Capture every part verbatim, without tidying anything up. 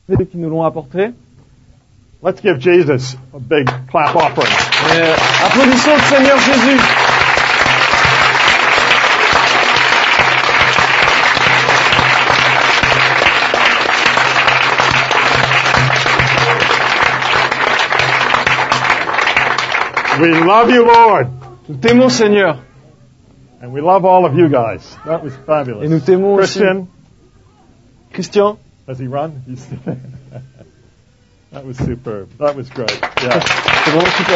ceux qui nous l'ont apporté. Let's give Jesus a big clap offering. Et applaudissons le Seigneur Jésus. We love you, Lord. Nous t'aimons, Seigneur. And we love all of you guys. That was fabulous. Et nous t'aimons Christian, aussi. Christian. Does he run? He's that was superb. That was great. Yeah. C'est vraiment super.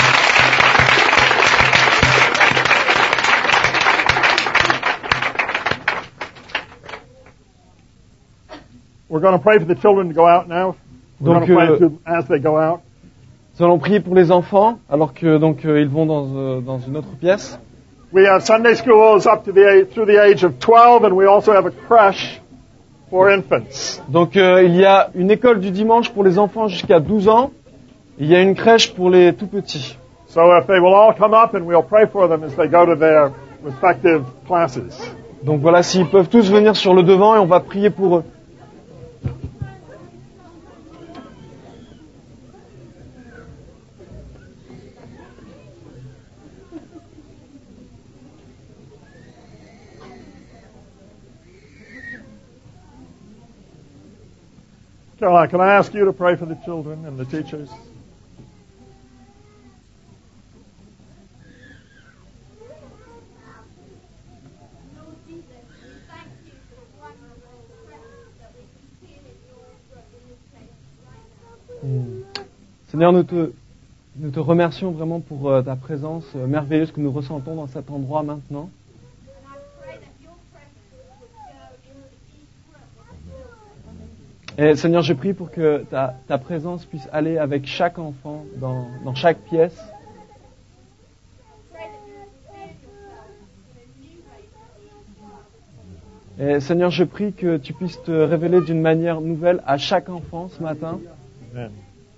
We're going to pray for the children to go out now. We're Donc, going to pray euh, to, as they go out. Nous allons prier pour les enfants, alors que donc euh, ils vont dans, euh, dans une autre pièce. We have Sunday schools up to the age, through the age of twelve, and we also have a creche for infants. Donc euh, il y a une école du dimanche pour les enfants jusqu'à douze ans. Il y a une crèche pour les tout petits. So if they will all come up, and we'll pray for them as they go to their respective classes. Donc voilà, s'ils peuvent tous venir sur le devant et on va prier pour eux. Caroline, can I ask you to pray for the children and the teachers? Seigneur, nous te, nous te remercions vraiment pour euh, ta présence euh, merveilleuse que nous ressentons dans cet endroit maintenant. Et Seigneur, je prie pour que ta, ta présence puisse aller avec chaque enfant dans, dans chaque pièce. Et Seigneur, je prie que tu puisses te révéler d'une manière nouvelle à chaque enfant ce matin. Amen.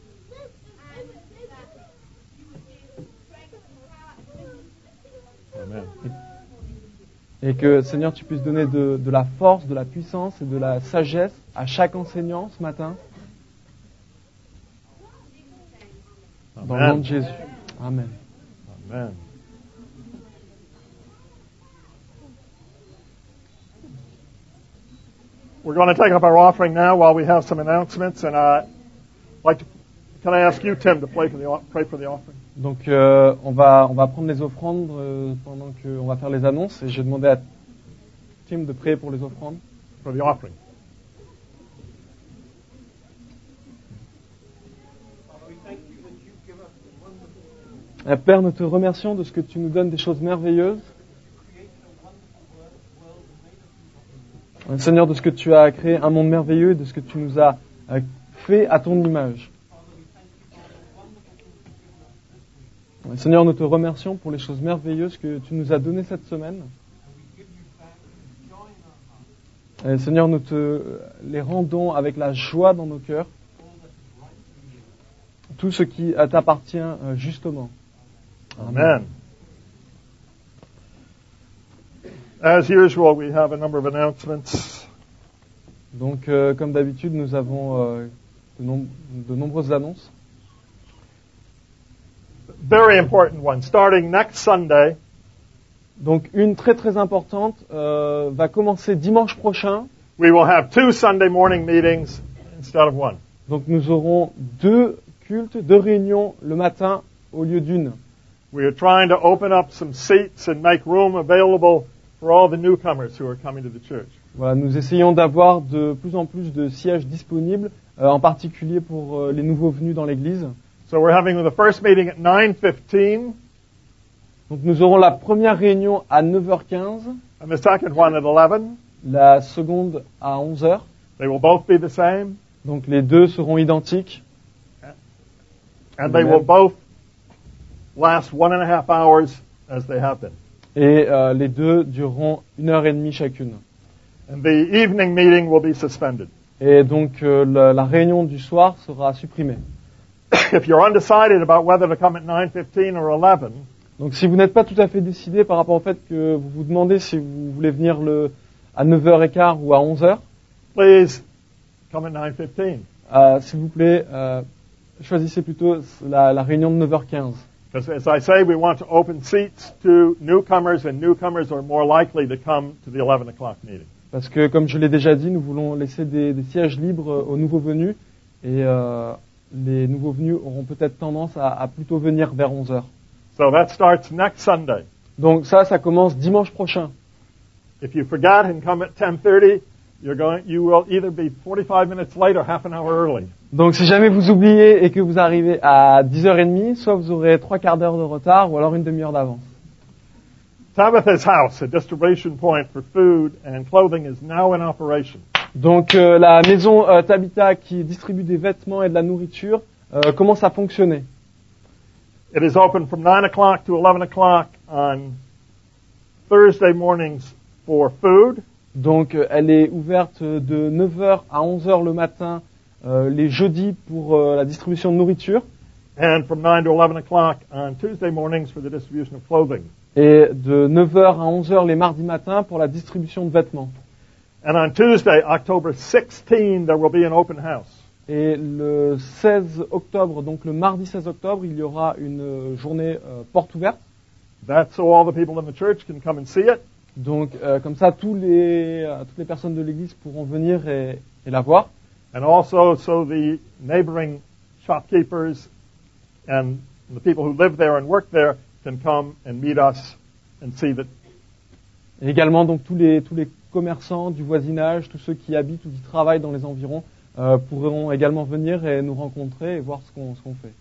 Amen. Et que, Seigneur, tu puisses donner de, de la force, de la puissance et de la sagesse à chaque enseignant ce matin. Dans le nom de Jésus. Amen. Amen. We're going to take up our offering now while we have some announcements, and I'd like to, can I ask you, Tim, to pray for the, pray for the offering? Donc, euh, on va on va prendre les offrandes euh, pendant qu'on va faire les annonces, et je vais demander à Tim de prier pour les offrandes. For the offering. Et Père, nous te remercions de ce que tu nous donnes des choses merveilleuses. Seigneur, de ce que tu as créé un monde merveilleux, de ce que tu nous as fait à ton image. Seigneur, nous te remercions pour les choses merveilleuses que tu nous as données cette semaine. Et Seigneur, nous te les rendons avec la joie dans nos cœurs. Tout ce qui t'appartient justement. Amen. As usual, we have a number of announcements. Donc, euh, comme d'habitude, nous avons euh, de, nom- de nombreuses annonces. Very important one. Starting next Sunday, Donc, une très très importante euh, va commencer dimanche prochain. we will have two Sunday morning meetings instead of one. Donc, nous aurons deux cultes, deux réunions le matin au lieu d'une. We are trying to open up some seats and make room available for all the newcomers who are coming to the church. Voilà, nous essayons d'avoir de plus en plus de sièges disponibles, euh, en particulier pour euh, les nouveaux venus dans l'Église. So we're having the first meeting at nine fifteen Donc, nous aurons la première réunion à neuf heures quinze, and the second one at eleven. la seconde à onze heures. They will both be the same, Donc, les deux seront identiques. and they will both last one and a half hours as they have been. Et euh, les deux dureront une heure et demie chacune. And the evening meeting will be suspended. Et donc euh, la, la réunion du soir sera supprimée. If you're undecided about whether to come at nine fifteen or eleven, Donc si vous n'êtes pas tout à fait décidé par rapport au fait que vous vous demandez si vous voulez venir le, à neuf heures quinze ou à onze heures, please come at nine fifteen. Euh, s'il vous plaît, euh, choisissez plutôt la, la réunion de neuf heures quinze. Because as I say, we want to open seats to newcomers, and newcomers are more likely to come to the eleven o'clock meeting. Parce que, comme je l'ai déjà dit, nous voulons laisser des, des sièges libres aux nouveaux venus, et euh, les nouveaux venus auront peut-être tendance à, à plutôt venir vers onze heures. So that starts next Sunday. Donc ça, ça commence dimanche prochain. If you forgot and come at ten thirty, you're going, you will either be forty-five minutes late or half an hour early. Donc si jamais vous oubliez et que vous arrivez à dix heures trente, soit vous aurez trois quarts d'heure de retard, ou alors une demi-heure d'avance. Tabitha's house, a distribution point for food and clothing, is now in operation. Donc euh, la maison euh, Tabitha qui distribue des vêtements et de la nourriture euh, commence à fonctionner. It is open from nine o'clock to eleven o'clock on Thursday mornings for food. Donc euh, elle est ouverte de neuf heures à onze heures le matin euh, les jeudis pour euh, la distribution de nourriture. And from nine to eleven o'clock on Tuesday mornings for the distribution of clothing. Et de neuf heures à onze heures les mardis matins pour la distribution de vêtements. And on Tuesday, October sixteenth, there will be an open house. Et le seize octobre, donc le mardi seize octobre, il y aura une journée euh, porte ouverte. That's so all the people in the church can come and see it. Donc euh, comme ça, tous les, euh, toutes les personnes de l'église pourront venir et, et la voir. And also so the neighboring shopkeepers and the people who live there and work there can come and meet us and see that. Et également donc tous les tous les commerçants du voisinage, tous ceux qui habitent ou qui travaillent dans les environs euh, pourront également venir et nous rencontrer et voir ce qu'on ce qu'on fait.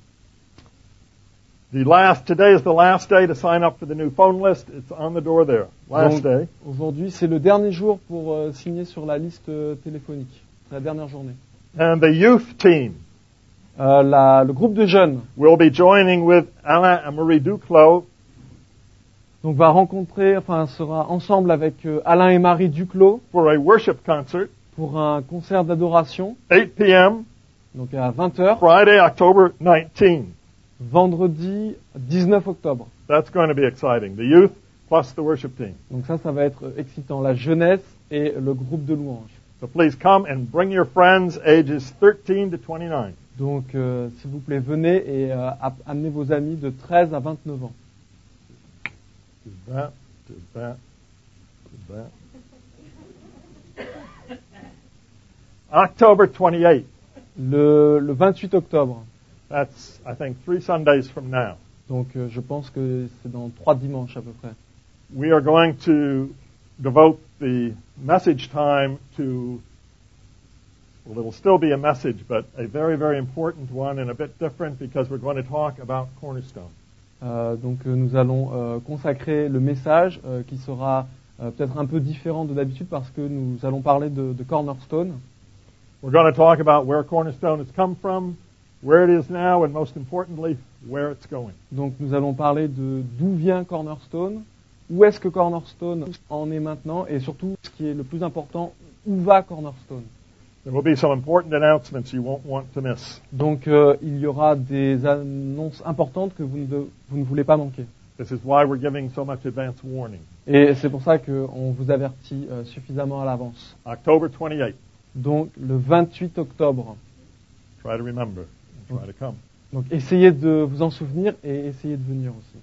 The last today is the last day to sign up for the new phone list. It's on the door there. Last Donc, day. aujourd'hui, c'est le dernier jour pour euh, signer sur la liste euh, téléphonique. C'est la dernière journée. And the youth team Euh, la, le groupe de jeunes will be joining with Alain and Marie Duclos donc va rencontrer, enfin sera ensemble avec euh, Alain et Marie Duclos for a worship concert, pour un concert d'adoration. eight p.m. Donc à vingt heures, Friday, October nineteenth. vendredi dix-neuf octobre. That's going to be exciting. The youth plus the worship team. Donc ça, ça va être excitant. La jeunesse et le groupe de louanges. So please come and bring your friends ages thirteen to twenty-nine. Donc euh, s'il vous plaît, venez et euh, amenez vos amis de treize à vingt-neuf ans. Do that, do that, do that. October twenty-eighth. Le, le vingt-huit octobre. That's, I think, three Sundays from now. Donc euh, je pense que c'est dans trois dimanches à peu près. We are going to devote the message time to, well, it'll still be a message, but a very, very important one and a bit different because we're going to talk about Cornerstone. Euh, donc euh, nous allons euh, consacrer le message euh, qui sera euh, peut-être un peu différent de d'habitude parce que nous allons parler de, de Cornerstone. We're going to talk about where Cornerstone has come from, where it is now, and most importantly, where it's going. Donc nous allons parler de d'où vient Cornerstone, où est-ce que Cornerstone en est maintenant et surtout, ce qui est le plus important, où va Cornerstone. There will be some important announcements you won't want to miss. Donc euh, il y aura des annonces importantes que vous ne, de- vous ne voulez pas manquer. This is why we're giving so much advance warning. Et c'est pour ça qu'on vous avertit euh, suffisamment à l'avance. October twenty-eighth. Donc le vingt-huit octobre. Try to remember and try to come. Donc essayez de vous en souvenir et essayez de venir aussi.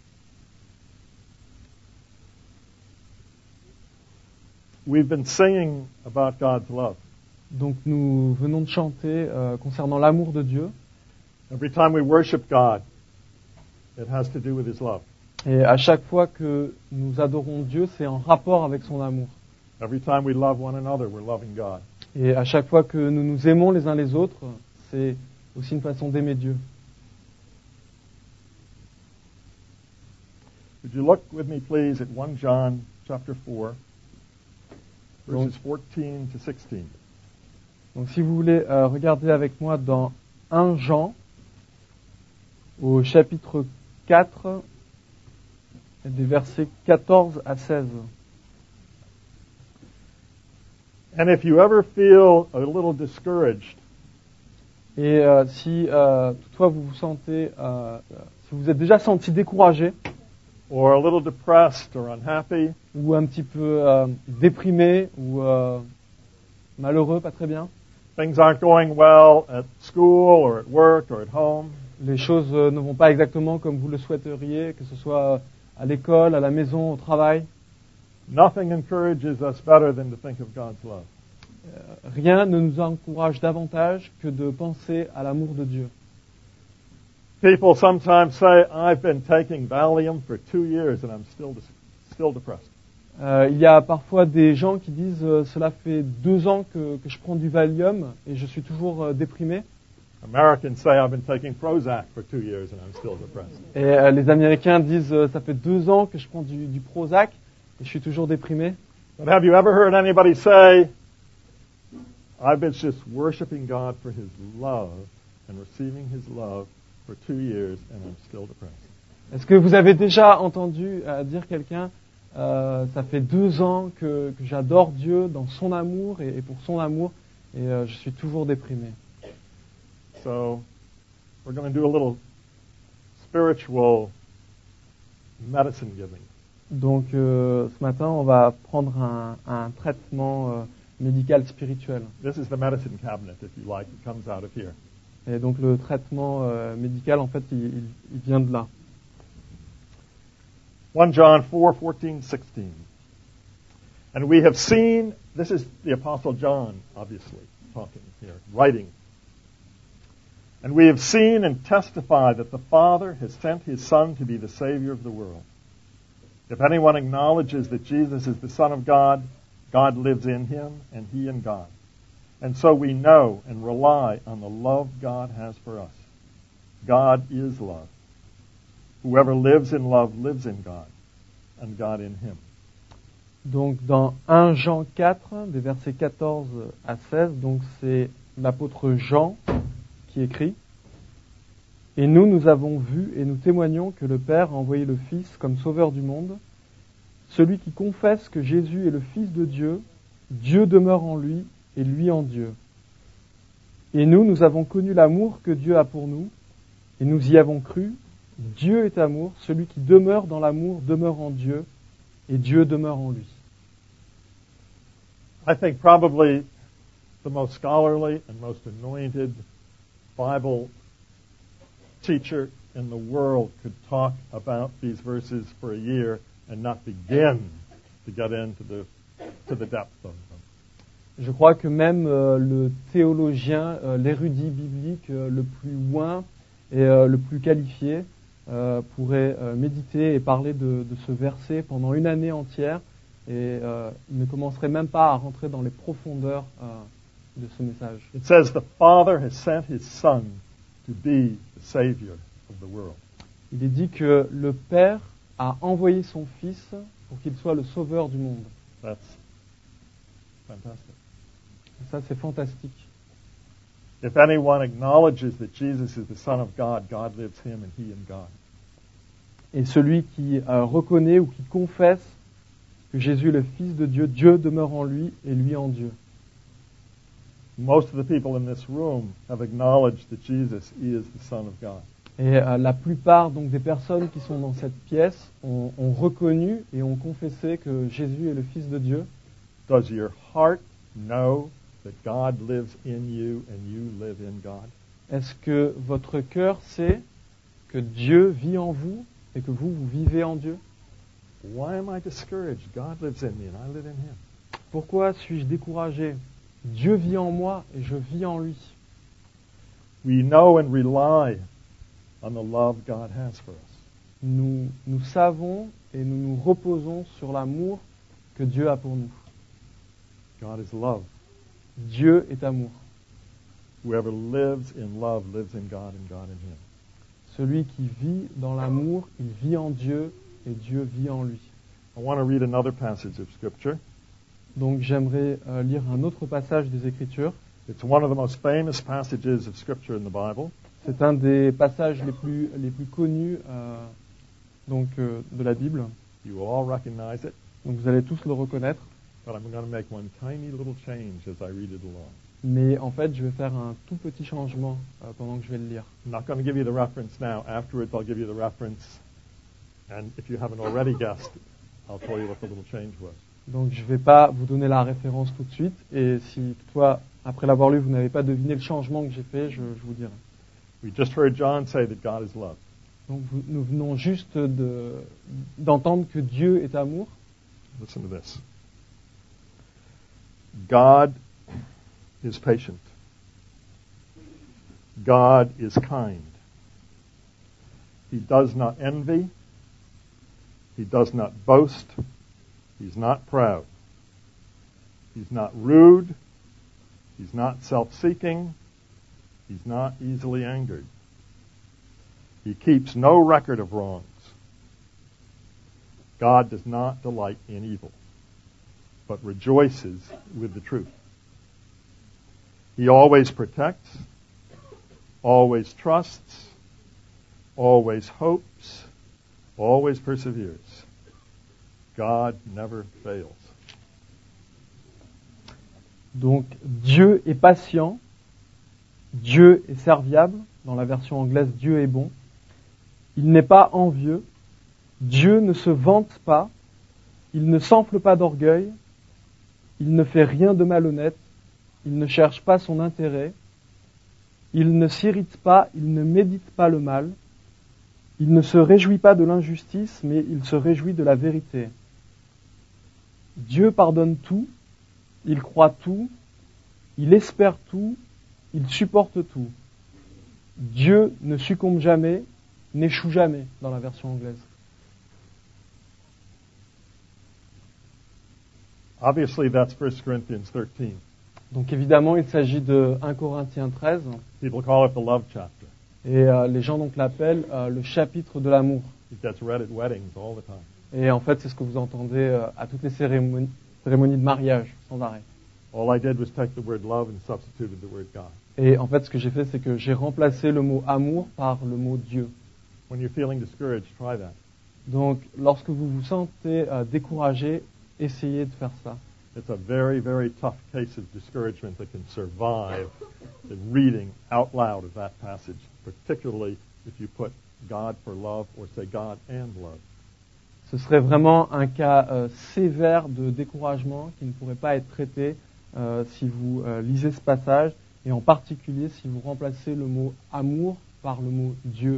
We've been singing about God's love. Donc nous venons de chanter euh, concernant l'amour de Dieu. Every time we worship God, it has to do with His love. Et à chaque fois que nous adorons Dieu, c'est en rapport avec son amour. Every time we love one another, we're loving God. Et à chaque fois que nous nous aimons les uns les autres, c'est aussi une façon d'aimer Dieu. Would you look with me, please, at First John chapter four, verses fourteen to sixteen. Donc si vous voulez euh, regarder avec moi dans Premier Jean, au chapitre quatre, des versets quatorze à seize. And if you ever feel a little discouraged, Et euh, si euh, toutefois vous vous sentez, euh, si vous êtes déjà senti découragé, or a little depressed or unhappy, ou un petit peu euh, déprimé, ou euh, malheureux, pas très bien, things aren't going well at school or at work or at home, les choses euh, ne vont pas exactement comme vous le souhaiteriez, que ce soit à l'école, à la maison, au travail, nothing encourages us better than to think of God's love. euh, rien ne nous encourage davantage que de penser à l'amour de Dieu. People sometimes say, I've been taking Valium for two years and I'm still, dis- still depressed. Euh, il y a parfois des gens qui disent euh, cela fait deux ans que, que je prends du Valium et je suis toujours euh, déprimé. Americans say, I've been taking Prozac for two years and I'm still depressed. Et euh, les Américains disent euh, ça fait deux ans que je prends du, du Prozac et je suis toujours déprimé. But have you ever heard anybody say, I've been just worshiping God for His love and receiving His love for two years and I'm still depressed? Est-ce que vous avez déjà entendu euh, dire quelqu'un euh, ça fait deux ans que, que j'adore Dieu dans son amour et, et pour son amour et euh, je suis toujours déprimé. So we're going to do a little spiritual medicine giving. Donc euh, ce matin on va prendre un, un traitement euh, médical spirituel. This is the medicine cabinet, if you like. It comes out of here. Et donc le traitement euh, médical en fait il, il, il vient de là. First John four, fourteen, sixteen. And we have seen, this is the Apostle John, obviously, talking here, writing. And we have seen and testified that the Father has sent His Son to be the Savior of the world. If anyone acknowledges that Jesus is the Son of God, God lives in Him and He in God. And so we know and rely on the love God has for us. God is love. Whoever lives in love lives in God, and God in him. Donc dans Premier Jean quatre, des versets quatorze à seize, donc c'est l'apôtre Jean qui écrit. Et nous, nous avons vu et nous témoignons que le Père a envoyé le Fils comme sauveur du monde. Celui qui confesse que Jésus est le Fils de Dieu, Dieu demeure en lui et lui en Dieu. Et nous, nous avons connu l'amour que Dieu a pour nous, et nous y avons cru. Dieu est amour, celui qui demeure dans l'amour demeure en Dieu, et Dieu demeure en lui. I think probably the most scholarly and most anointed Bible teacher in the world could talk about these verses for a year and not begin to get into the to the depth of them. Je crois que même euh, le théologien, euh, l'érudit biblique euh, le plus loin et euh, le plus qualifié euh, pourrait euh, méditer et parler de, de ce verset pendant une année entière et euh, il ne commencerait même pas à rentrer dans les profondeurs euh, de ce message. It says the Father has sent His Son to be the Savior of the world. Il est dit que le Père a envoyé son Fils pour qu'il soit le sauveur du monde. That's fantastic. Et ça, c'est fantastique. If anyone acknowledges that Jesus is the Son of God, God lives him and he in God. Et celui qui euh, reconnaît ou qui confesse que Jésus est le Fils de Dieu, Dieu demeure en lui et lui en Dieu. Most of the people in this room have acknowledged that Jesus is the Son of God. Et euh, la plupart donc des personnes qui sont dans cette pièce ont, ont reconnu et ont confessé que Jésus est le Fils de Dieu. Does your heart know that God lives in you and you live in God? Est-ce que votre cœur sait que Dieu vit en vous et que vous, vous vivez en Dieu? Why am I discouraged? God lives in me and I live in him. Pourquoi suis-je découragé? Dieu vit en moi et je vis en lui. We know and rely on the love God has for us. Nous, nous savons et nous nous reposons sur l'amour que Dieu a pour nous. God is love. Dieu est amour. Whoever lives in love lives in God and God in him. Celui qui vit dans l'amour, il vit en Dieu et Dieu vit en lui. I want to read another passage of Scripture. Donc j'aimerais euh, lire un autre passage des Écritures. It's one of the most famous passages of Scripture in the Bible. C'est un des passages les plus, les plus connus euh, donc, euh, de la Bible. You will all recognize it, Donc vous allez tous le reconnaître. but I'm going to make one tiny little change as I read it along. Mais en fait, je vais faire un tout petit changement euh, pendant que je vais le lire. I'm not going to give you the reference now. Afterwards, I'll give you the reference. And if you haven't already guessed, I'll tell you what the little change was. Donc je ne vais pas vous donner la référence tout de suite. Et si toi, après l'avoir lu, vous n'avez pas deviné le changement que j'ai fait, je, je vous dirai. We just heard John say that God is love. Donc vous- nous venons juste de, d'entendre que Dieu est amour. Listen to this. God is patient. God is kind. He does not envy. He does not boast. He's not proud. He's not rude. He's not self-seeking. He's not easily angered. He keeps no record of wrongs. God does not delight in evil, but rejoices with the truth. He always protects, always trusts, always hopes, always perseveres. God never fails. Donc Dieu est patient, Dieu est serviable, dans la version anglaise Dieu est bon, il n'est pas envieux, Dieu ne se vante pas, il ne s'enfle pas d'orgueil, il ne fait rien de malhonnête, il ne cherche pas son intérêt, il ne s'irrite pas, il ne médite pas le mal, il ne se réjouit pas de l'injustice, mais il se réjouit de la vérité. Dieu pardonne tout, il croit tout, il espère tout, il supporte tout. Dieu ne succombe jamais, n'échoue jamais, dans la version anglaise. Obviously, that's First Corinthians thirteen. Donc évidemment, il s'agit de un Corinthiens treize, People call it the love chapter. et euh, les gens donc l'appellent euh, le chapitre de l'amour. It gets read at weddings all the time. Et en fait, c'est ce que vous entendez euh, à toutes les cérémonies, cérémonies de mariage, sans arrêt. All I did was take the word love and substituted the word God. Et en fait, ce que j'ai fait, c'est que j'ai remplacé le mot amour par le mot Dieu. When you're feeling discouraged, try that. Donc, lorsque vous vous sentez euh, découragé, essayez de faire ça. It's a very, very tough case of discouragement that can survive the reading out loud of that passage, particularly if you put God for love or say God and love. Ce serait vraiment un cas euh, sévère de découragement qui ne pourrait pas être traité euh, si vous euh, lisez ce passage, et en particulier si vous remplacez le mot amour par le mot Dieu.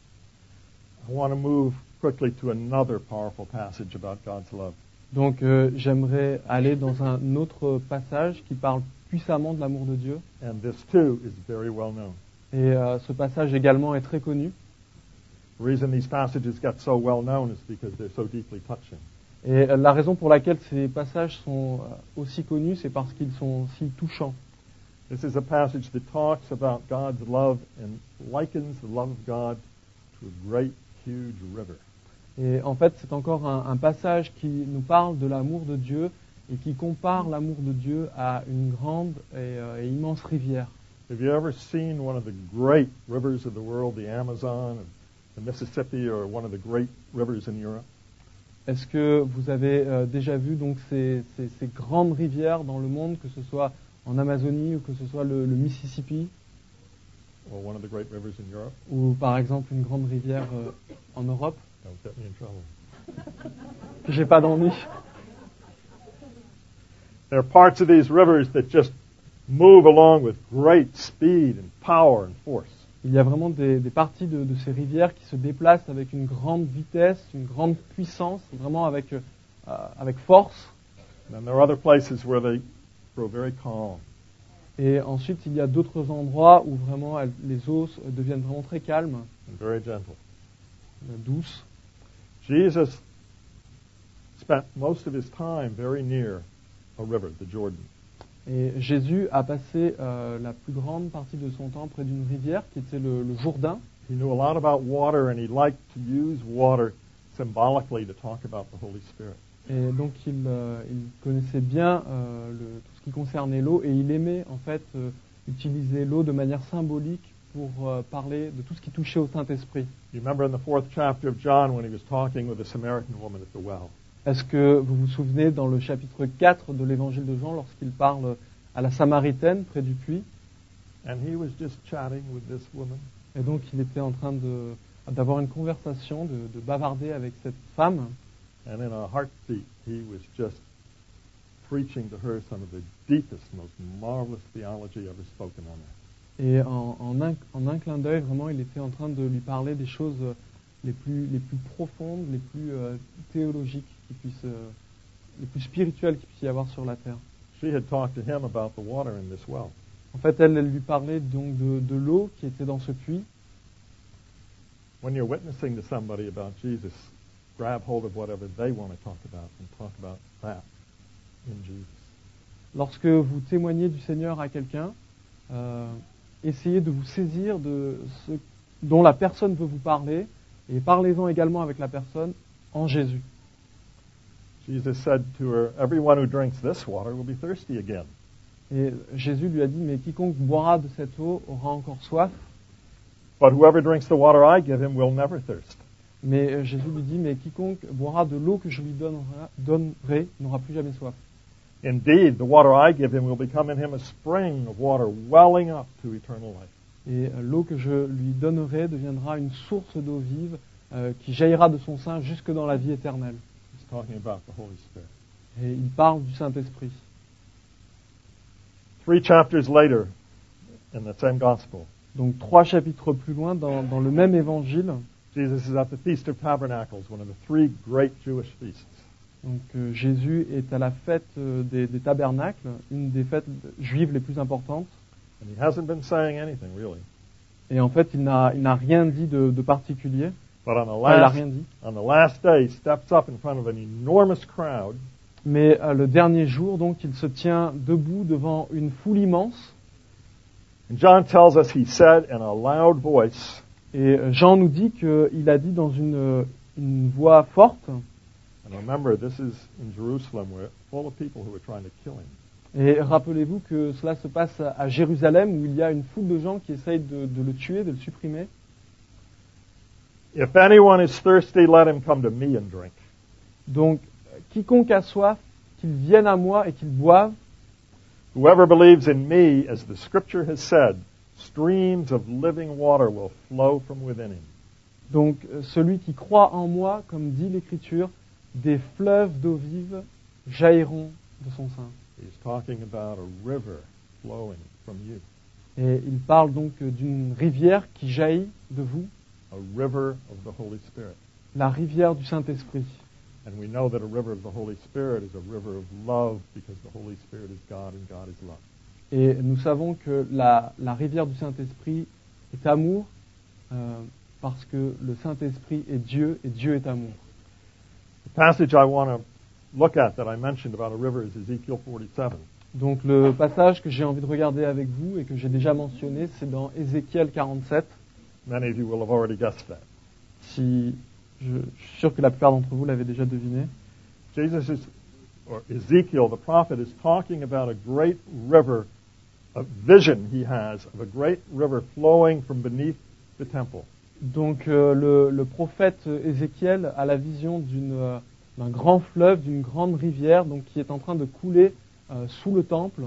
I want to move quickly to another powerful passage about God's love. Donc euh, j'aimerais aller dans un autre passage qui parle puissamment de l'amour de Dieu. And this too is very well known. Et euh, ce passage également est très connu. The reason these passages get so well known is because they're so deeply touching. Et euh, la raison pour laquelle ces passages sont euh, aussi connus, c'est parce qu'ils sont si touchants. This is a passage that talks about God's love and likens the love of God to a great, huge river. Et en fait, c'est encore un, un passage qui nous parle de l'amour de Dieu et qui compare l'amour de Dieu à une grande et, euh, et immense rivière. Have you ever seen one of the great rivers of the world, the Amazon, the Mississippi, or one of the great rivers in Europe? Est-ce que vous avez euh, déjà vu donc ces, ces, ces grandes rivières dans le monde, que ce soit en Amazonie ou que ce soit le, le Mississippi, Or one of the great rivers in Europe? ou par exemple une grande rivière euh, en Europe? Don't get me in trouble. J'ai pas d'ennui. There are parts of these rivers that just move along with great speed and power and force. Il y a vraiment des, des parties de, de ces rivières qui se déplacent avec une grande vitesse, une grande puissance, vraiment avec, euh, avec force. And then there are other places where they grow very calm. Et ensuite, il y a d'autres endroits où vraiment elles- les eaux s- deviennent vraiment très calmes, And very gentle. euh, douces. Jesus spent most of his time very near a river, the Jordan. Et Jésus a passé euh, la plus grande partie de son temps près d'une rivière qui était le, le Jourdain. He knew a lot about water, and he liked to use water symbolically to talk about the Holy Spirit. Et donc il, euh, il connaissait bien euh, le- tout ce qui concernait l'eau, et il aimait en fait euh, utiliser l'eau de manière symbolique pour euh, parler de tout ce qui touchait au Saint-Esprit. You remember in the fourth chapter of John when he was talking with the Samaritan woman at the well. Est-ce que vous vous souvenez dans le chapitre quatre de l'évangile de Jean, lorsqu'il parle à la Samaritaine près du puits, And he was just chatting with this woman. et donc il était en train de, d'avoir une conversation, de, de bavarder avec cette femme, And in a heartbeat, he was just preaching to her some of the deepest, most marvelous theology ever spoken on earth. Et en, en, un, en un clin d'œil, vraiment, il était en train de lui parler des choses les plus, les plus profondes, les plus euh, théologiques, qui puissent, euh, les plus spirituelles qu'il puisse y avoir sur la terre. She had talked to him about the water in this well. En fait, elle, elle lui parlait donc de, de l'eau qui était dans ce puits. When you're witnessing to somebody about Jesus, grab hold of whatever they want to talk about and talk about that in Jesus. Lorsque vous témoignez du Seigneur à quelqu'un, euh, essayez de vous saisir de ce dont la personne veut vous parler et parlez-en également avec la personne en Jésus. Jesus said to her, "Everyone who drinks this water will be thirsty again." Et Jésus lui a dit, mais quiconque boira de cette eau aura encore soif. But whoever drinks the water I give him will never thirst. Mais Jésus lui dit, mais quiconque boira de l'eau que je lui donnerai, donnerai n'aura plus jamais soif. Indeed, the water I give him will become in him a spring of water welling up to eternal life. Et l'eau que je lui donnerai deviendra une source d'eau vive euh, qui jaillira de son sein jusque dans la vie éternelle. He's talking about the Holy Spirit. Et il parle du Saint-Esprit. Three chapters later, in the same gospel, Donc trois chapitres plus loin, dans, dans le même évangile, Jesus is at the Feast of Tabernacles, one of the three great Jewish feasts. donc, euh, Jésus est à la fête euh, des, des tabernacles, une des fêtes juives les plus importantes. And he hasn't been saying anything, really. Et en fait, il n'a, il n'a rien dit de, de particulier. But on the Enfin, il n'a last, rien dit. on the last day, he steps up in front of an enormous crowd. Mais euh, le dernier jour, donc, il se tient debout devant une foule immense. And John tells us he said in a loud voice, Et Jean nous dit qu'il a dit dans une, une voix forte, and remember, this is in Jerusalem, where full of people who are trying to kill him. et rappelez-vous que cela se passe à Jérusalem, où il y a une foule de gens qui essayent de, de le tuer, de le supprimer. If anyone is thirsty, let him come to me and drink. Donc, quiconque a soif, qu'il vienne à moi et qu'il boive. Whoever believes in me, as the scripture has said, streams of living water will flow from within him. Donc, celui qui croit en moi, comme dit l'Écriture, des fleuves d'eau vive jailliront de son sein. He's talking about a river flowing from you, Et il parle donc d'une rivière qui jaillit de vous, a river of the Holy Spirit. la rivière du Saint-Esprit. And we know that a river of the Holy Spirit is a river of love because the Holy Spirit is God and God is love. Et nous savons que la, la rivière du Saint-Esprit est amour, euh, parce que le Saint-Esprit est Dieu et Dieu est amour. The passage I want to look at that I mentioned about a river is Ezekiel forty-seven. Donc le passage que j'ai envie de regarder avec vous et que j'ai déjà mentionné, c'est dans Ézéchiel quarante-sept. Many of you will have already guessed that. Si, je, je suis sûr que la plupart d'entre vous l'avez déjà deviné. Jesus is, or Ezekiel, the prophet, is talking about a great river, a vision he has of a great river flowing from beneath the temple. Donc euh, le, le prophète Ézéchiel a la vision d'une, euh, d'un grand fleuve, d'une grande rivière, donc qui est en train de couler euh, sous le temple.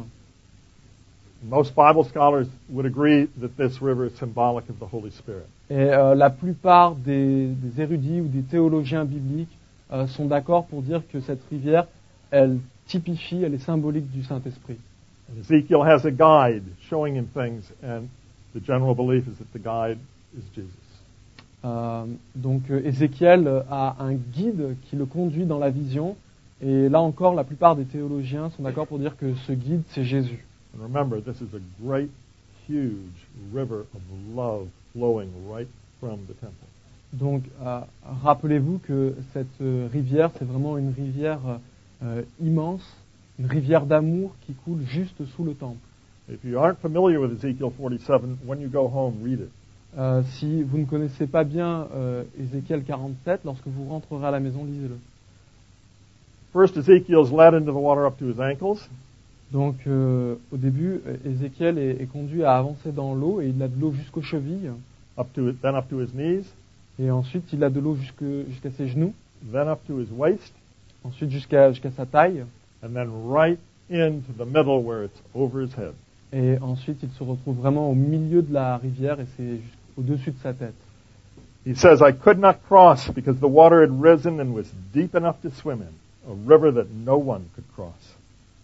Most Bible scholars would agree that this river is symbolic of the Holy Spirit. Et euh, la plupart des, des érudits ou des théologiens bibliques euh, sont d'accord pour dire que cette rivière, elle typifie, elle est symbolique du Saint-Esprit. And Ezekiel has a guide showing him things, and the general belief is that the guide is Jesus. Euh, donc euh, Ézéchiel a un guide qui le conduit dans la vision, et là encore, la plupart des théologiens sont d'accord pour dire que ce guide, c'est Jésus. And remember, this is a great, huge river of love flowing right from the temple. Donc, euh, rappelez-vous que cette euh, rivière, c'est vraiment une rivière euh, immense, une rivière d'amour qui coule juste sous le temple. If you aren't familiar with Ezekiel forty-seven, when you go home, read it. Euh, si vous ne connaissez pas bien euh, Ézéchiel quarante-sept, lorsque vous rentrerez à la maison, lisez-le. First, Ezekiel's led into the water up to his ankles. Donc, euh, au début, Ézéchiel est, est conduit à avancer dans l'eau et il a de l'eau jusqu'aux chevilles. Up to then up to his knees, Et ensuite, il a de l'eau jusque, jusqu'à ses genoux. then up to his waist, Ensuite, jusqu'à, jusqu'à sa taille. and then right into the middle where it's over his head. Et ensuite, il se retrouve vraiment au milieu de la rivière et c'est juste au-dessus de sa tête. He says, I could not cross because the water had risen and was deep enough to swim in, a river that no one could cross.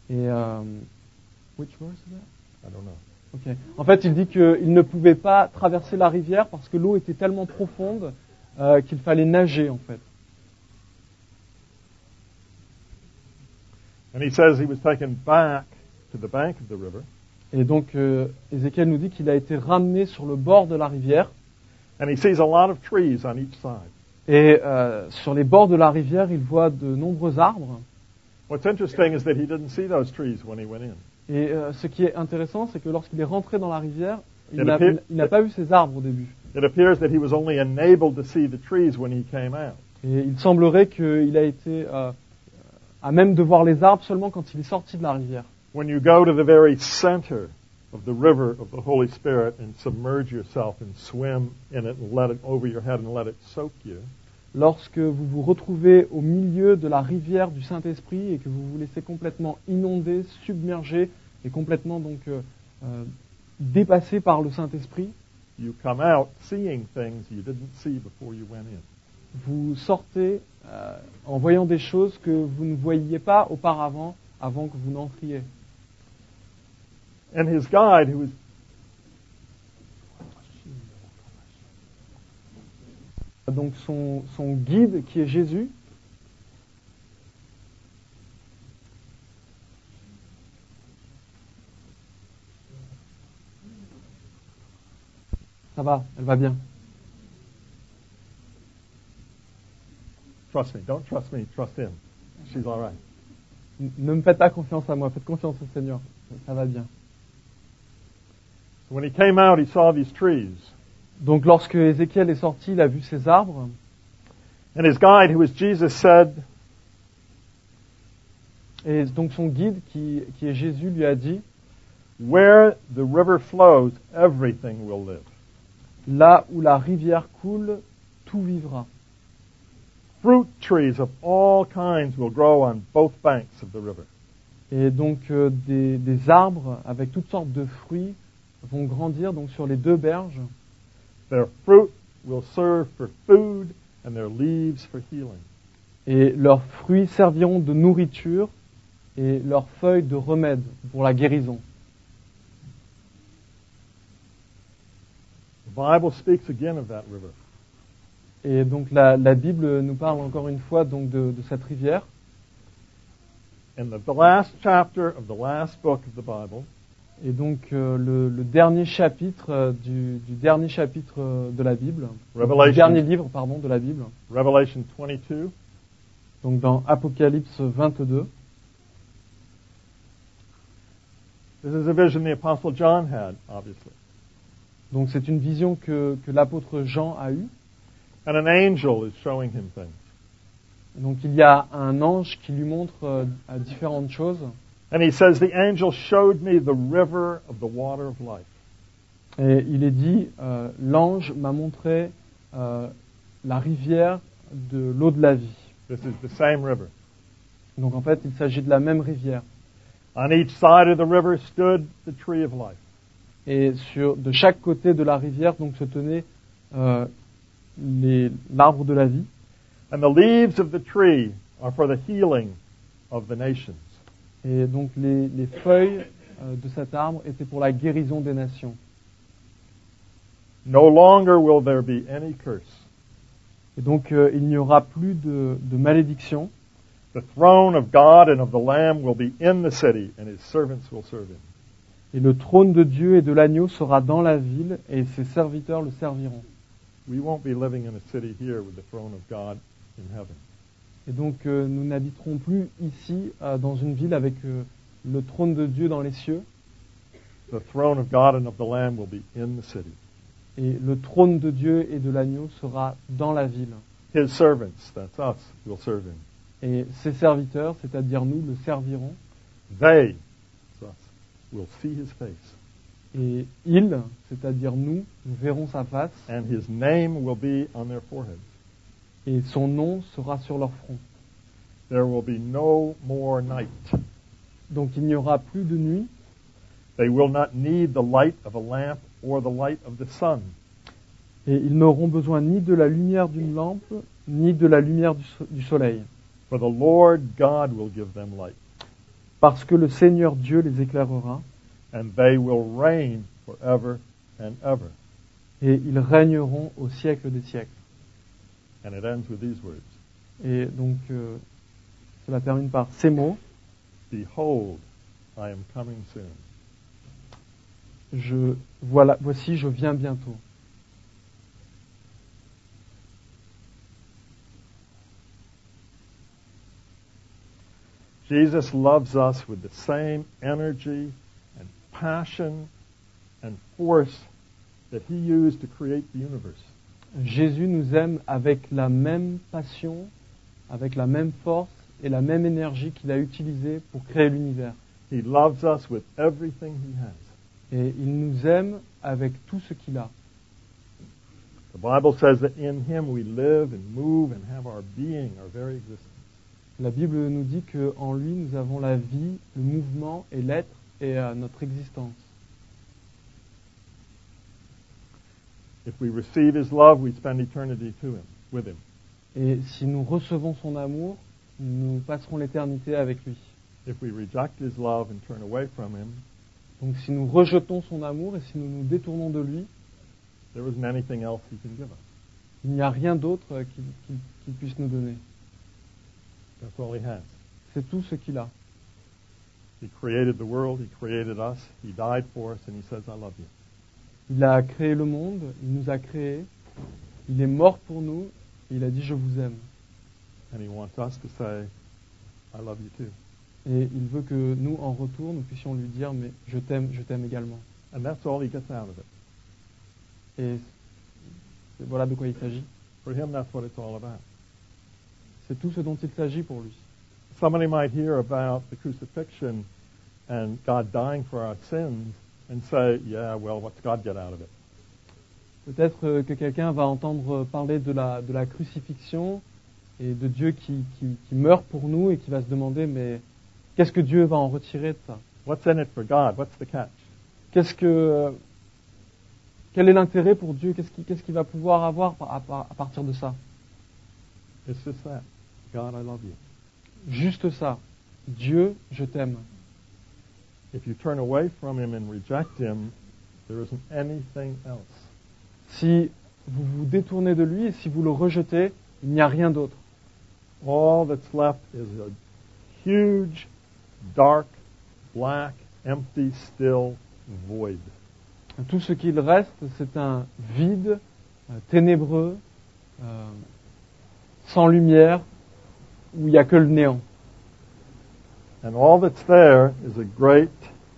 Et euh, which verse is that? I don't know. Okay. En fait, il dit qu'il ne pouvait pas traverser la rivière parce que l'eau était tellement profonde euh, qu'il fallait nager en fait. And he says he was taken back to the bank of the river. Et donc euh, Ézéchiel nous dit qu'il a été ramené sur le bord de la rivière. And he sees a lot of trees on each side. Et euh, sur les bords de la rivière, il voit de nombreux arbres. What's interesting is that he didn't see those trees when he went in. Et euh, ce qui est intéressant, c'est que lorsqu'il est rentré dans la rivière, il It n'a appear- il n'a pas vu ces arbres au début. It appears that he was only enabled to see the trees when he came out. Et il semblerait qu'il a été euh, à même de voir les arbres seulement quand il est sorti de la rivière. When you go to the very center of the river of the Holy Spirit and submerge yourself and swim in it and let it over your head and let it soak you, Lorsque vous vous retrouvez au milieu de la rivière du Saint-Esprit et que vous vous laissez complètement inonder, submerger et complètement donc euh, euh, dépassé par le Saint-Esprit, you come out seeing things you didn't see before you went in. vous sortez euh, en voyant des choses que vous ne voyiez pas auparavant, avant que vous n'entriez. And his guide, who was Donc son, son guide qui est Jésus, ça va, elle va bien. trust me, don't trust me, trust him. She's all right. N- Ne me faites pas confiance à moi, faites confiance au Seigneur, ça va bien. When he came out, he saw these trees. Donc lorsque Ézéchiel est sorti, il a vu ces arbres, And his guide, who was Jesus, said, et donc son guide qui, qui est Jésus lui a dit, where the river flows, everything will live. là où la rivière coule, tout vivra. Fruit trees of all kinds will grow on both banks of the river. Et donc euh, des, des arbres avec toutes sortes de fruits vont grandir donc sur les deux berges. Their fruit will serve for food and their leaves for healing. Et leurs fruits serviront de nourriture et leurs feuilles de remède pour la guérison. The Bible speaks again of that river. Et donc la, la Bible nous parle encore une fois donc de, de cette rivière. In the, the last chapter of the last book of the Bible, Et donc euh, le, le dernier chapitre euh, du, du dernier chapitre euh, de la Bible, Revelation. le dernier livre pardon de la Bible. Revelation twenty-two, Donc dans Apocalypse vingt-deux. this is a vision the Apostle John had, obviously. Donc c'est une vision que, que l'apôtre Jean a eue. And an angel is showing him things. Donc il y a un ange qui lui montre euh, à différentes choses. And he says, the angel showed me the river of the water of life. Et il est dit, euh, l'ange m'a montré euh, la rivière de l'eau de la vie. This is the same river. Donc en fait, il s'agit de la même rivière. On each side of the river stood the tree of life. Et sur, de chaque côté de la rivière, donc se tenait euh, les- l'arbre de la vie. And the leaves of the tree are for the healing of the nations. Et donc les, les feuilles euh, de cet arbre étaient pour la guérison des nations. No longer will there be any curse. Et donc euh, il n'y aura plus de, de malédiction. The throne of God and of the Lamb will be in the city, and his servants will serve him. Et le trône de Dieu et de l'agneau sera dans la ville, et ses serviteurs le serviront. We won't be living in a city here with the throne of God in heaven. Et donc euh, nous n'habiterons plus ici, euh, dans une ville avec euh, le trône de Dieu dans les cieux, The throne of God and of the Lamb will be in the city. et le trône de Dieu et de l'agneau sera dans la ville. His servants, that's us, will serve him. Et ses serviteurs, c'est-à-dire nous, le serviront. They, that's us, will see his face. Et ils, c'est-à-dire nous, nous verrons sa face, And his name will be on their foreheads. et son nom sera sur leur front. There will be no more night. Donc il n'y aura plus de nuit, They will not need the light of a lamp or the light of the sun. et ils n'auront besoin ni de la lumière d'une lampe, ni de la lumière du, so- du soleil. For the Lord God will give them light. parce que le Seigneur Dieu les éclairera, and they will reign forever and ever. et ils régneront au siècle des siècles. And it ends with these words. Et donc, euh, cela termine par ces mots. Behold, I am coming soon. Je, voilà, voici, je viens bientôt. Jesus loves us with the same energy and passion and force that he used to create the universe. Jésus nous aime avec la même passion, avec la même force et la même énergie qu'il a utilisée pour créer l'univers. He loves us with everything he has. Et il nous aime avec tout ce qu'il a. The Bible says that in him we live and move and have our being, our very existence. La Bible nous dit qu'en lui, nous avons la vie, le mouvement et l'être et euh, notre existence. If we receive his love, we spend eternity to him, with him. Et si nous recevons son amour, nous passerons l'éternité avec lui. If we reject his love and turn away from him, Donc si nous rejetons son amour et si nous nous détournons de lui, there isn't anything else he can give us. il n'y a rien d'autre euh, qu'il qu'il- qu'il puisse nous donner. That's all he has. C'est tout ce qu'il a. He created the world, he created us, he died for us, and he says, I love you. Il a créé le monde, il nous a créés, il est mort pour nous, et il a dit je vous aime. And he wants us to say, I love you too. Et il veut que nous, en retour, nous puissions lui dire mais je t'aime, je t'aime également. And that's all he gets out of it. Et c'est- voilà de quoi il s'agit. For him, that's what it's all about. C'est tout ce dont il s'agit pour lui. Somebody might hear about the crucifixion and God dying for our sins and say, yeah, well, what's God get out of it? Peut-être euh, que quelqu'un va entendre parler de la, de la crucifixion et de Dieu qui, qui, qui meurt pour nous et qui va se demander mais qu'est-ce que Dieu va en retirer de ça? What's in it for God? What's the catch? Qu'est-ce que, euh, quel est l'intérêt pour Dieu? Qu'est-ce qu'il qu'est-ce qu'il va pouvoir avoir par- à, par- à partir de ça? It's just that. God, I love you. Juste ça. Dieu, je t'aime. If you turn away from him and reject him, there isn't anything else. Si vous vous détournez de lui et si vous le rejetez, il n'y a rien d'autre. All that's left is a huge, dark, black, empty, still void. Tout ce qu'il reste, c'est un vide, euh, ténébreux, euh, sans lumière, où il n'y a que le néant. And all that's there is a great,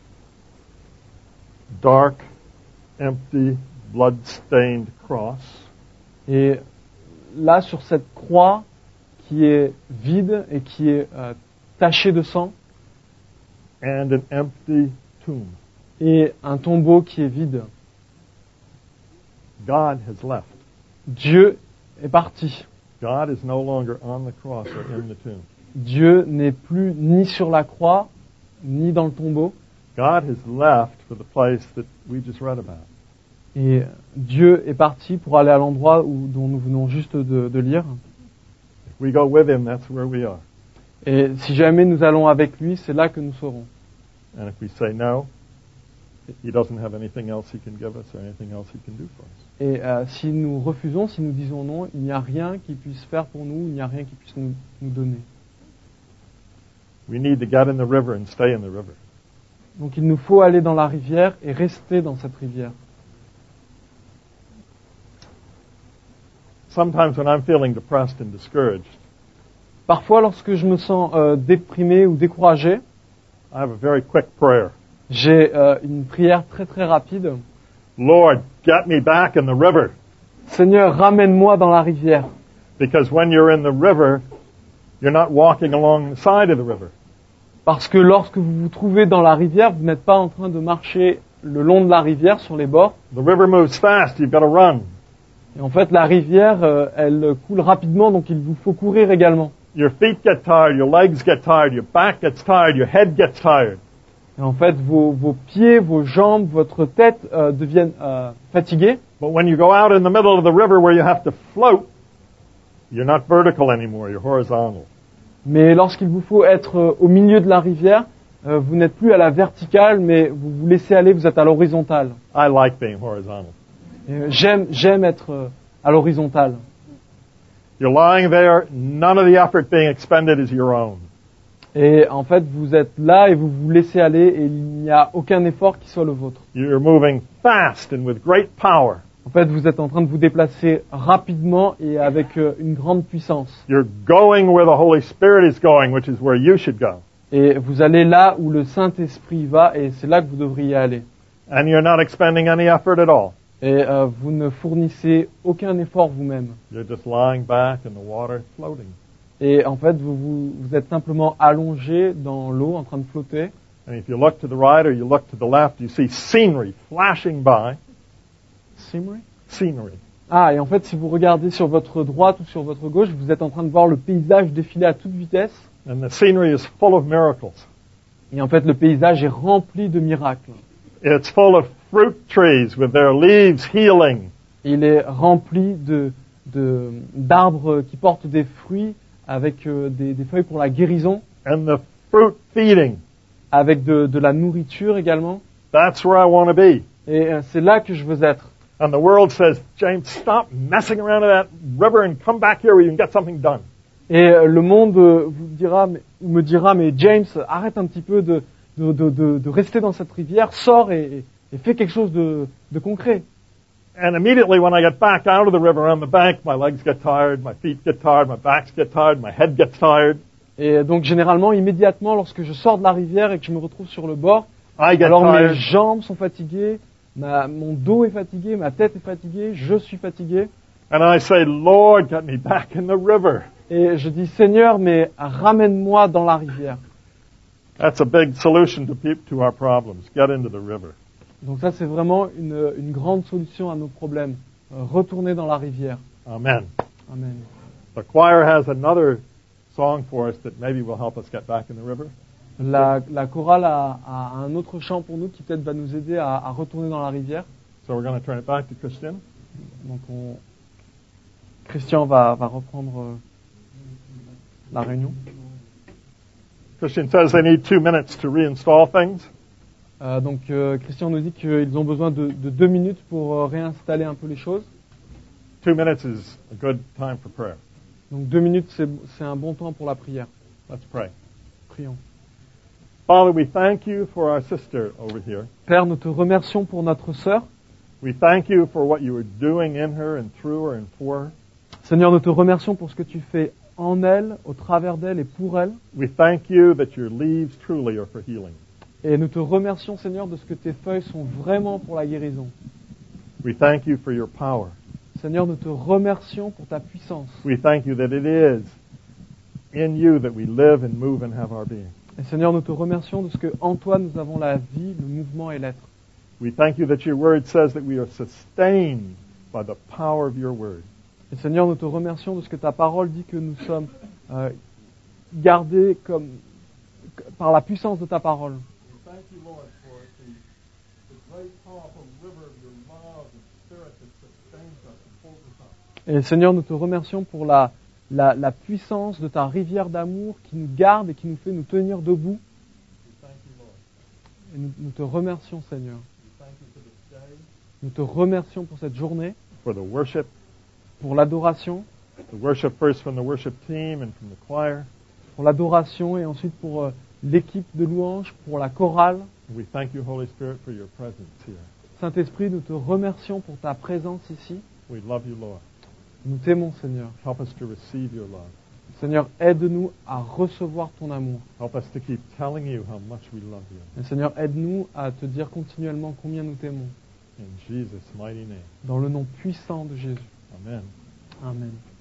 dark, empty, blood-stained cross. Et là, sur cette croix qui est vide et qui est euh, tachée de sang, And an empty tomb. et un tombeau qui est vide, God has left. Dieu est parti. God is no longer on the cross or in the tomb. Dieu n'est plus ni sur la croix, ni dans le tombeau. God has left for the place that we just read about. Et Dieu est parti pour aller à l'endroit où, dont nous venons juste de, de lire. If we go with him, that's where we are. Et si jamais nous allons avec lui, c'est là que nous serons. And if we say no, he doesn't have anything else he can give us or anything else he can do for us. Et euh, si nous refusons, si nous disons non, il n'y a rien qui puisse faire pour nous, il n'y a rien qui puisse nous, nous donner. We need to get in the river and stay in the river. Donc il nous faut aller dans la rivière et rester dans cette rivière. Sometimes when I'm feeling depressed and discouraged, Parfois, lorsque je me sens euh, déprimé ou découragé, I have a very quick prayer. j'ai euh, une prière très très rapide. Lord, get me back in the river. Seigneur, ramène-moi dans la rivière. Because when you're in the river, you're not walking along the side of the river. Parce que lorsque vous vous trouvez dans la rivière, vous n'êtes pas en train de marcher le long de la rivière sur les bords. The river moves fast, you've got to run. Et en fait, la rivière, euh, elle coule rapidement, donc il vous faut courir également. Your feet get tired, your legs get tired, your back gets tired, your head gets tired. Et en fait, vos, vos pieds, vos jambes, votre tête euh, deviennent euh, fatiguées. But when you go out in the middle of the river where you have to float, you're not vertical anymore, you're horizontal. Mais lorsqu'il vous faut être euh, au milieu de la rivière, euh, vous n'êtes plus à la verticale, mais vous vous laissez aller, vous êtes à l'horizontale. I like being horizontal. Et, euh, j'aime, j'aime être euh, à l'horizontale. You're lying there, none of the effort being expended is your own. Et en fait, vous êtes là et vous vous laissez aller et il n'y a aucun effort qui soit le vôtre. You're moving fast and with great power. En fait, vous êtes en train de vous déplacer rapidement et avec euh, une grande puissance. You're going where the Holy Spirit is going, which is where you should go. Et vous allez là où le Saint-Esprit va et c'est là que vous devriez aller. And you're not expending any effort at all. Et euh, vous ne fournissez aucun effort vous-même. You're just lying back in the water, floating. Et en fait, vous, vous, vous êtes simplement allongé dans l'eau en train de flotter. And if you look to the right or you look to the left, you see scenery flashing by. Scenery? Scenery. Ah, et en fait, si vous regardez sur votre droite ou sur votre gauche, vous êtes en train de voir le paysage défiler à toute vitesse. And the scenery is full of miracles. Et en fait, le paysage est rempli de miracles. It's full of fruit trees with their leaves healing. Il est rempli de, de, d'arbres qui portent des fruits avec euh, des, des feuilles pour la guérison, And the fruit feeding. avec de, de la nourriture également. That's where I want to be. Et euh, c'est là que je veux être. And the world says, James, stop messing around in that river and come back here where you can get something done. Et euh, le monde euh, vous dira, mais, me dira, mais James, arrête un petit peu de, de, de, de, de rester dans cette rivière, sors et, et, et fais quelque chose de, de concret. And immediately when I get back out of the river on the bank, my legs get tired, my feet get tired, my backs get tired, my head gets tired. Et donc généralement, immédiatement, lorsque je sors de la rivière et que je me retrouve sur le bord, I get alors mes tired. jambes sont fatiguées, ma, mon dos est fatigué, ma tête est fatiguée, je suis fatigué. And I say, Lord, get me back in the river. Et je dis, Seigneur, mais ramène-moi dans la rivière. That's a big solution to, peop- to our problems. Get into the river. Donc ça, c'est vraiment une, une grande solution à nos problèmes. Euh, retourner dans la rivière. Amen. Amen. The choir has another song for us that maybe will help us get back in the river. La, la chorale a, a un autre chant pour nous qui peut-être va nous aider à, à retourner dans la rivière. So we're going to turn it back to Christian. Donc on, Christian va, va reprendre euh, la réunion. Christian says they need two minutes to reinstall things. Euh, donc euh, Christian nous dit qu'ils ont besoin de, de deux minutes pour euh, réinstaller un peu les choses. Two minutes is a good time for prayer. Donc deux minutes, c'est, c'est un bon temps pour la prière. Let's pray. Prions. Father, we thank you for our sister over here. Père, nous te remercions pour notre sœur. We thank you for what you are doing in her and through her and for her. Seigneur, nous te remercions pour ce que tu fais en elle, au travers d'elle et pour elle. We thank you that your leaves truly are for healing. Et nous te remercions, Seigneur, de ce que tes feuilles sont vraiment pour la guérison. We thank you for your power. Seigneur, nous te remercions pour ta puissance. We thank you that it is in you that we live and move and have our being. Et Seigneur, nous te remercions de ce que en toi nous avons la vie, le mouvement et l'être. We thank you that your word says that we are sustained by the power of your word. Et Seigneur, nous te remercions de ce que ta parole dit que nous sommes euh, gardés comme, par la puissance de ta parole. Thank you, Lord, for the, the great powerful river of your love and spirit that sustains us and holds us up. Et Seigneur, nous te remercions pour la, la, la puissance de ta rivière d'amour qui nous garde et qui nous fait nous tenir debout. We thank you, Lord. Et nous, nous te remercions, Seigneur. We thank you for this day, Nous te remercions pour cette journée, for the worship, pour l'adoration, the worship first from the worship team and from the choir. pour l'adoration et ensuite pour euh, l'équipe de louanges, pour la chorale. We thank you, Holy Spirit, for your presence here. Saint-Esprit, nous te remercions pour ta présence ici. We love you, Lord. Nous t'aimons, Seigneur. Help us to receive your love. Seigneur, aide-nous à recevoir ton amour. Help us to keep telling you how much we love you. Et Seigneur, aide-nous à te dire continuellement combien nous t'aimons. In Jesus' mighty name. Dans le nom puissant de Jésus. Amen. Amen.